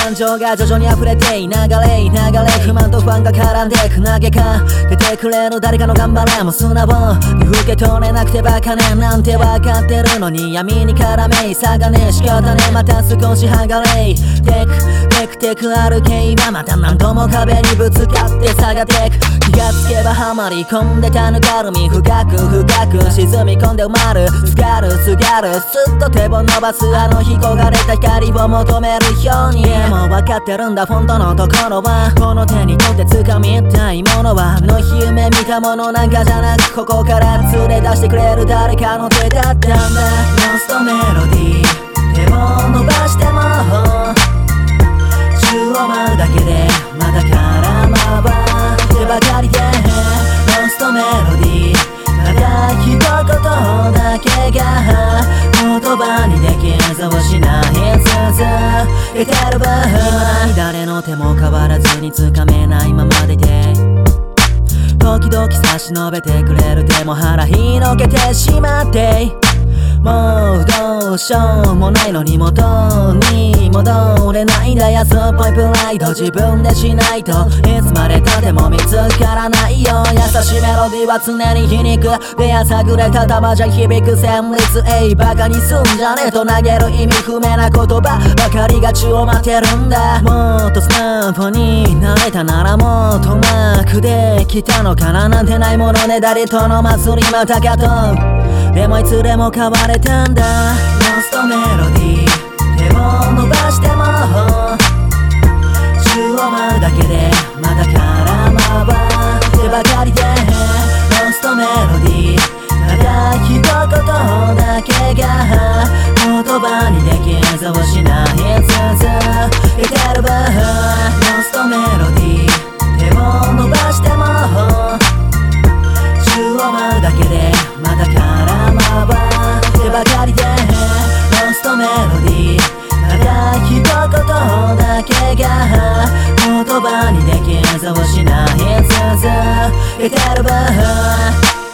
感情が徐々に溢れて流れ不満と不安が絡んでく投げかけてくれる誰かの頑張れも素直に受け取れなくてバカねなんて分かってるのに闇に絡め差がね仕方ねまた少し剥がれテク歩け今また何度も壁にぶつかって下がってく気がつけばはまり込んでたぬかるみ深く沈み込んで埋まるすがるすっと手を伸ばすあの日焦がれた光を求めるようにでも分かってるんだフォントのところはこの手に取って掴みたいものはあの日夢見たものなんかじゃなくここから連れ出してくれる誰かの手だったんだロストメロディー手を伸ばしても宙を舞うだけでまた空回ってばかりでロストメロディーただ一言だけが言葉にできずをしない続いてる分今誰の手も変わらずにつかめないままでいて時々差し伸べてくれる手も腹広げてしまってもうどうしようもないのに元に戻れないんだ安っぽいプライド自分でしないといつまでたっても見つからないよ優しいメロディーは常に皮肉でやさぐれた玉じゃ響く旋律バカにすんじゃねえと投げる意味不明な言葉ばかりが宙を待ってるんだもっとスナップになれたならもっとうまくできたのかななんてないものね誰との祭りまたかとでもいつでも変われたんだロストメロディー手を伸ばしても宙を舞うだけでまた空回ってばかりでロストメロディーただ一言だけが言葉にできずをしない続いてる分ロストメロディー手を伸ばしても宙を舞うだけでまた空ばかりでロストメロディーただ一言だけが言葉にできずをしない続いてる分